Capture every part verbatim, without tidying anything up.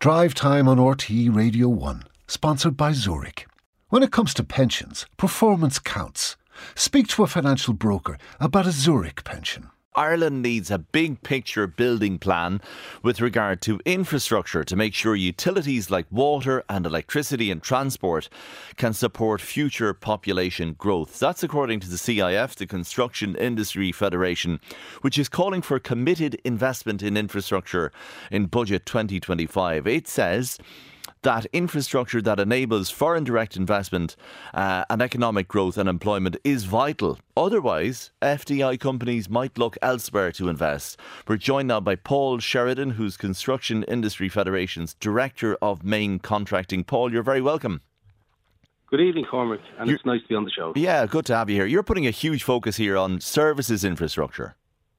Drive Time on R T É Radio one, sponsored by Zurich. When it comes to pensions, performance counts. Speak to a financial broker about a Zurich pension. Ireland needs a big picture building plan with regard to infrastructure to make sure utilities like water and electricity and transport can support future population growth. That's according to the C I F, the Construction Industry Federation, which is calling for committed investment in infrastructure in Budget twenty twenty-five. It says that infrastructure that enables foreign direct investment uh, and economic growth and employment is vital. Otherwise, F D I companies might look elsewhere to invest. We're joined now by Paul Sheridan, who's Construction Industry Federation's Director of Main Contracting. Paul, you're very welcome. Good evening, Cormac, and you're, it's nice to be on the show. Yeah, good to have you here. You're putting a huge focus here on services infrastructure.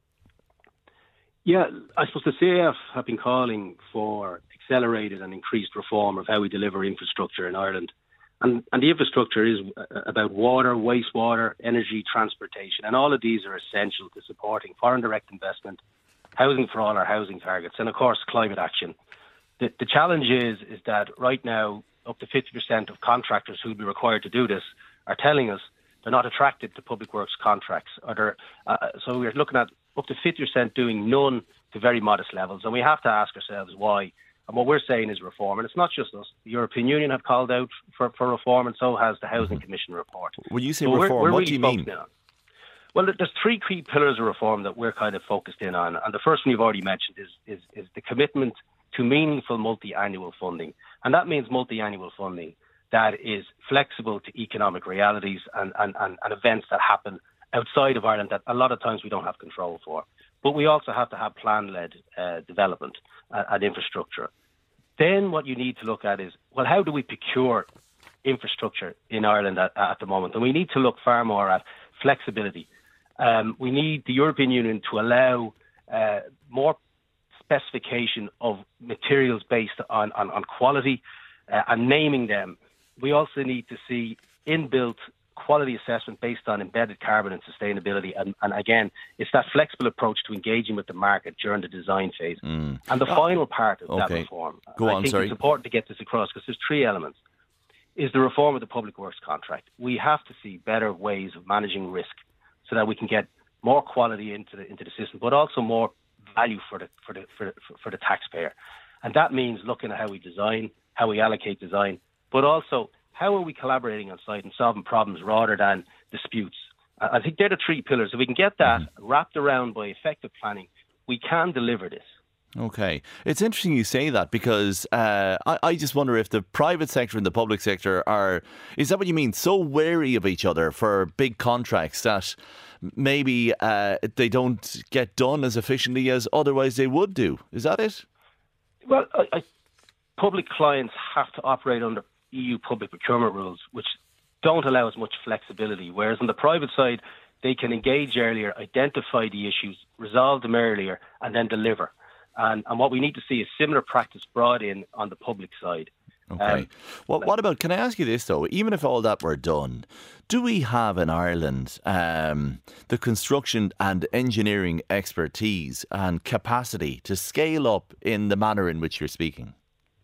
Yeah, I suppose the C I F have been calling for accelerated and increased reform of how we deliver infrastructure in Ireland. And, and the infrastructure is about water, wastewater, energy, transportation. And all of these are essential to supporting foreign direct investment, housing for all our housing targets, and of course, climate action. The, the challenge is, is that right now, up to fifty percent of contractors who will be required to do this are telling us they're not attracted to public works contracts. Or they're, uh, so we're looking at up to fifty percent doing none to very modest levels. And we have to ask ourselves why. And what we're saying is reform. And it's not just us. The European Union have called out for, for reform, and so has the Housing Commission report. When you say so reform, we're, we're what really do you mean? Well, there's three key pillars of reform that we're kind of focused in on. And the first one you've already mentioned is, is, is the commitment to meaningful multi-annual funding. And that means multi-annual funding that is flexible to economic realities and, and, and, and events that happen outside of Ireland that a lot of times we don't have control for. But we also have to have plan-led uh, development uh, and infrastructure. Then what you need to look at is, well, how do we procure infrastructure in Ireland at, at the moment? And we need to look far more at flexibility. Um, we need the European Union to allow uh, more specification of materials based on, on, on quality uh, and naming them. We also need to see inbuilt quality assessment based on embedded carbon and sustainability. And, and again, it's that flexible approach to engaging with the market during the design phase. Mm. And the oh, final part of okay. that reform, Go I on, think sorry. it's important to get this across because there's three elements, is the reform of the public works contract. We have to see better ways of managing risk so that we can get more quality into the, into the system, but also more value for the, for the, for, for the taxpayer. And that means looking at how we design, how we allocate design, but also how are we collaborating on site and solving problems rather than disputes? I think they're the three pillars. If we can get that mm-hmm. wrapped around by effective planning, we can deliver this. Okay. It's interesting you say that because uh, I, I just wonder if the private sector and the public sector are, is that what you mean, so wary of each other for big contracts that maybe uh, they don't get done as efficiently as otherwise they would do? Is that it? Well, I, I, public clients have to operate under E U public procurement rules, which don't allow as much flexibility, whereas on the private side, they can engage earlier, identify the issues, resolve them earlier, and then deliver. And, and what we need to see is similar practice brought in on the public side. Okay. Um, well, what about, can I ask you this though, even if all that were done, do we have in Ireland um, the construction and engineering expertise and capacity to scale up in the manner in which you're speaking?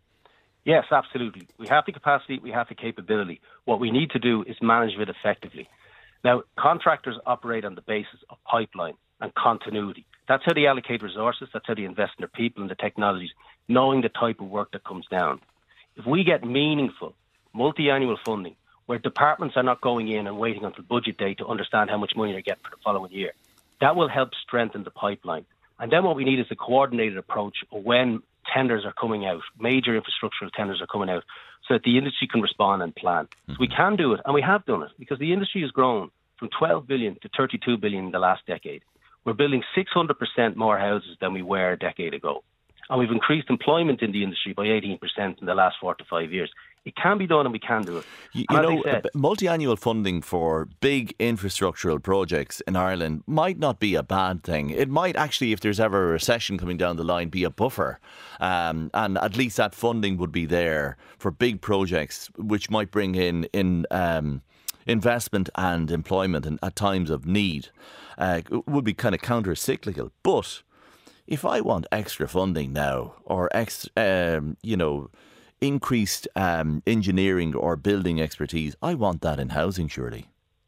Yes, absolutely. We have the capacity, we have the capability. What we need to do is manage it effectively. Now, contractors operate on the basis of pipeline and continuity. That's how they allocate resources, that's how they invest in their people and the technologies, knowing the type of work that comes down. If we get meaningful, multi-annual funding, where departments are not going in and waiting until budget day to understand how much money they're getting for the following year, that will help strengthen the pipeline. And then what we need is a coordinated approach of when tenders are coming out, major infrastructural tenders are coming out, so that the industry can respond and plan. Mm-hmm. So we can do it, and we have done it, because the industry has grown from twelve billion to thirty-two billion in the last decade. We're building six hundred percent more houses than we were a decade ago. And we've increased employment in the industry by eighteen percent in the last four to five years. It can be done and we can do it. You, you know, said, multi-annual funding for big infrastructural projects in Ireland might not be a bad thing. It might actually, if there's ever a recession coming down the line, be a buffer. Um, and at least that funding would be there for big projects, which might bring in, in um, investment and employment and at times of need. Uh, it would be kind of counter-cyclical. But if I want extra funding now, or ex, um, you know, increased um, engineering or building expertise, I want that in housing, surely.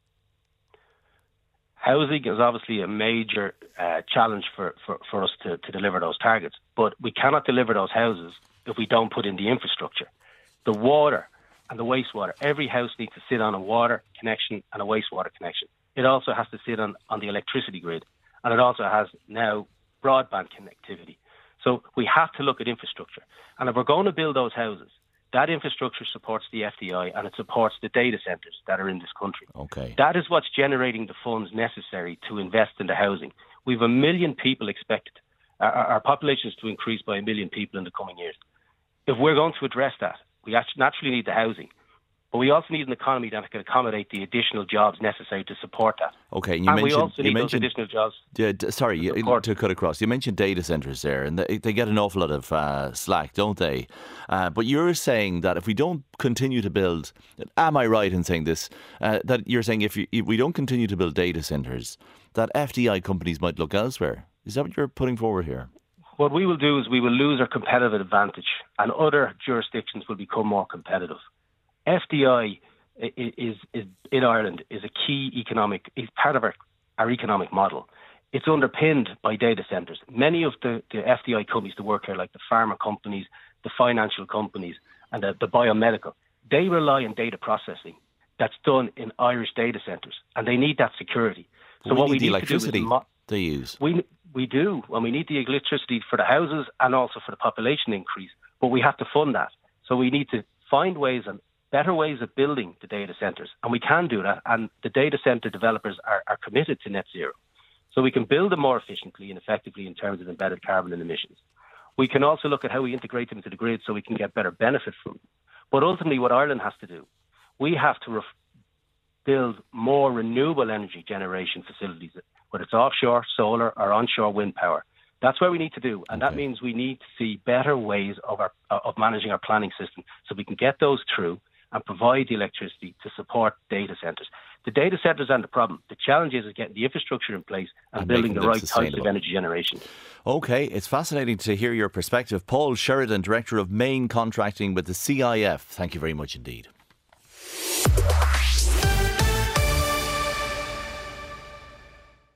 Housing is obviously a major uh, challenge for, for, for us to, to deliver those targets, but we cannot deliver those houses if we don't put in the infrastructure. The water and the wastewater. Every house needs to sit on a water connection and a wastewater connection. It also has to sit on, on the electricity grid, and it also has now broadband connectivity. So we have to look at infrastructure. And if we're going to build those houses, that infrastructure supports the F D I and it supports the data centres that are in this country. Okay. That is what's generating the funds necessary to invest in the housing. We have a million people expected. Our, our population is to increase by a million people in the coming years. If we're going to address that, we actually naturally need the housing. But we also need an economy that can accommodate the additional jobs necessary to support that. Okay, and, you and mentioned, we also you need mentioned, those additional jobs. Yeah, d- sorry, you, to cut across, you mentioned data centres there, and they, they get an awful lot of uh, slack, don't they? Uh, but you're saying that if we don't continue to build, am I right in saying this, uh, that you're saying if, you, if we don't continue to build data centres, that F D I companies might look elsewhere? Is that what you're putting forward here? What we will do is we will lose our competitive advantage and other jurisdictions will become more competitive. F D I is, is in Ireland is a key economic, is part of our, our economic model. It's underpinned by data centres. Many of the, the F D I companies that work here, like the pharma companies, the financial companies, and the, the biomedical, they rely on data processing that's done in Irish data centres, and they need that security. So we what need we the need electricity to do is mo- they use. We we do, and we need the electricity for the houses and also for the population increase. But we have to fund that. So we need to find ways and better ways of building the data centres, and we can do that. And the data centre developers are, are committed to net zero, so we can build them more efficiently and effectively in terms of embedded carbon and emissions. We can also look at how we integrate them into the grid so we can get better benefit from them. But ultimately, what Ireland has to do, we have to ref- build more renewable energy generation facilities, whether it's offshore, solar, or onshore wind power. That's where we need to do, and Okay. that means we need to see better ways of our of managing our planning system so we can get those through and provide the electricity to support data centres. The data centres aren't the problem. The challenge is getting the infrastructure in place and, And building making the them right types sustainable. of energy generation. Okay, it's fascinating to hear your perspective. Paul Sheridan, Director of Main Contracting with the C I F. Thank you very much indeed.